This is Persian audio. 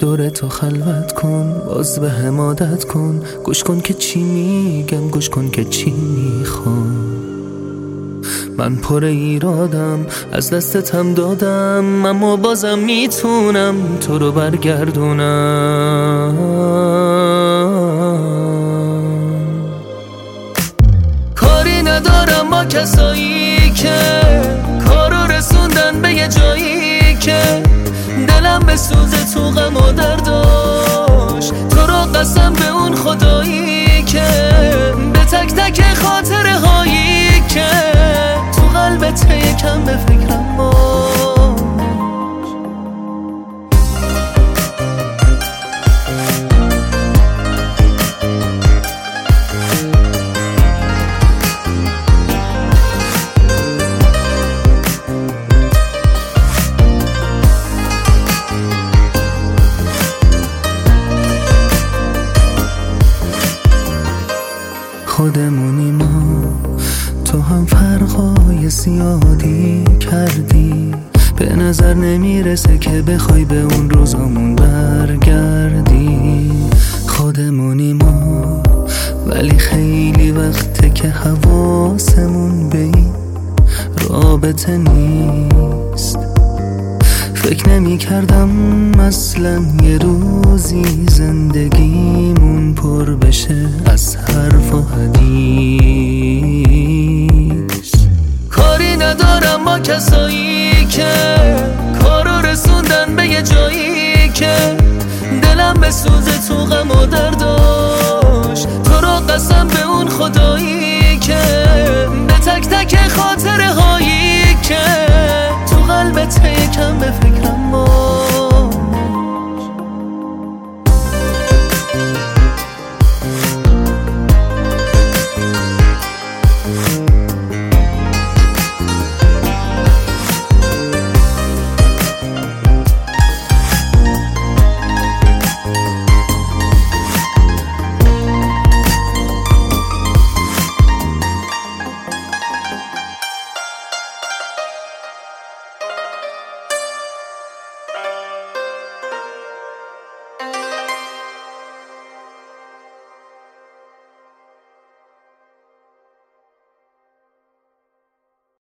دور تو خلوت کن، باز به هم عادت کن، گوش کن که چی میگم، گوش کن که چی میخوام. من پر ایرادم، از دستتم دادم، اما بازم میتونم تو رو برگردونم. کاری ندارم با کسایی که کارو رسوندن به یه جایی که دلم به سوزه تو غم و درداش. تو رو قسم به اون خدایی که به تک تک خاطره هایی که تو قلبت یکم به فکرم باش. خودمونی ما، تو هم فرقای زیادی کردی، به نظر نمیرسه که بخوای به اون روزامون برگردی. خودمونی ما، ولی خیلی وقته که حواسمون به این رابطه نیست. فکر نمی کردم اصلا یه روزی زندگیمون پر بشه از حرف و حدیث. کاری ندارم با کسایی که کارو رسوندن به یه جایی که دلم به سوزه تو غم و درداش. تو رو قسم به اون خدایی که به تک تک خاطره هایی که تو قلبت یکم به فکرم باش.